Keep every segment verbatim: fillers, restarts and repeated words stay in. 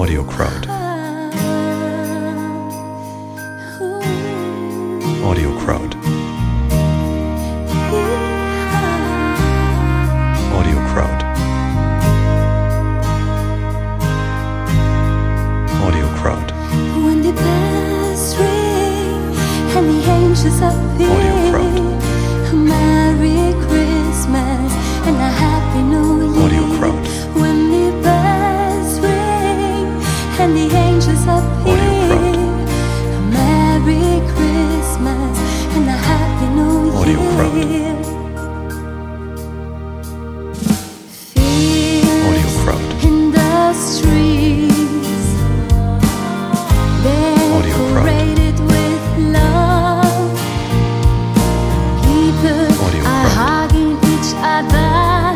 Audio Crowd. Audio Crowd. Audio Crowd. Audio Crowd. When the bells ring and the angels appear, Audio Crowd. a Merry Christmas and a Happy New Year. Audio Crowd. When the bells ring and the angels appear, Audio Crowd. a Merry Christmas and a Happy New Year. Audio Crowd. Audio Crowd. In the streets, Audio Crowd. decorated with love. People Audio are Crowd. hugging each other.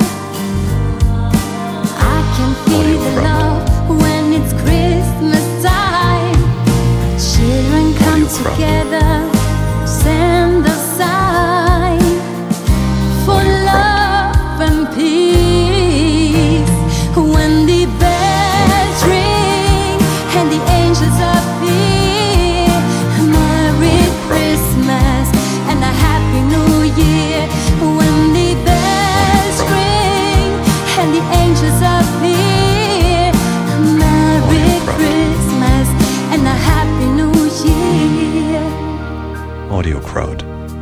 I can feel Audio the Crowd. love when it's Christmas time. Children come Audio Crowd. together, send a sign for Audio Crowd. love and peace. When the bells ring and the angels appear, Merry Audio Crowd. Christmas and a Happy New Year. When the bells Crowd. ring and the angels appear, Merry Audio Crowd. Christmas and a Happy New Year. Audio Crowd.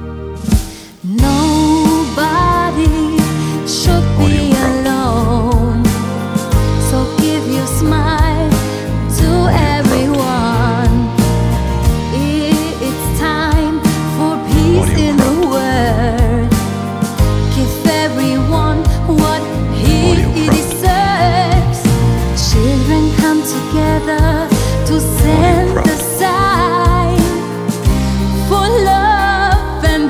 Nobody should Audio be Crowd. alone, so give your smile to Crowd. everyone. I- It's time for peace Audio in the Crowd. world. Give everyone what he Audio Crowd. deserves. Children come together to send Crowd. the sign for love and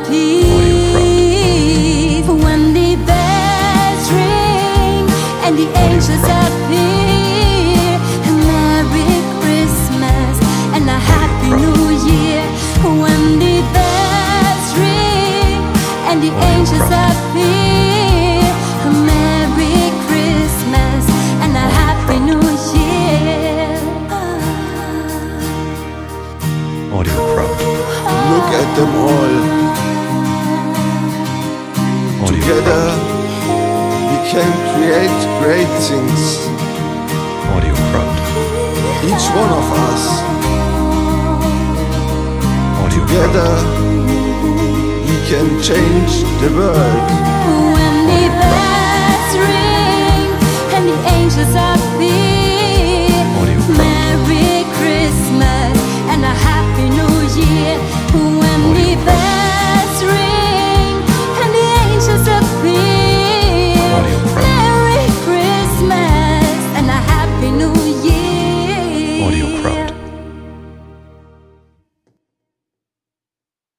peace. When the bells ring and the angels appear, a Merry Christmas and a Happy Crowd. New Year. When the bells ring and the Audio angels Crowd. appear, a Merry Christmas and a Happy Crowd. New Year. Audio Crowd. Look at them all. Audio Together Crowd. we can create great things. Audio Crowd. Each one of us. Audio Together Crowd. we can change the world. When the bells ring and the angels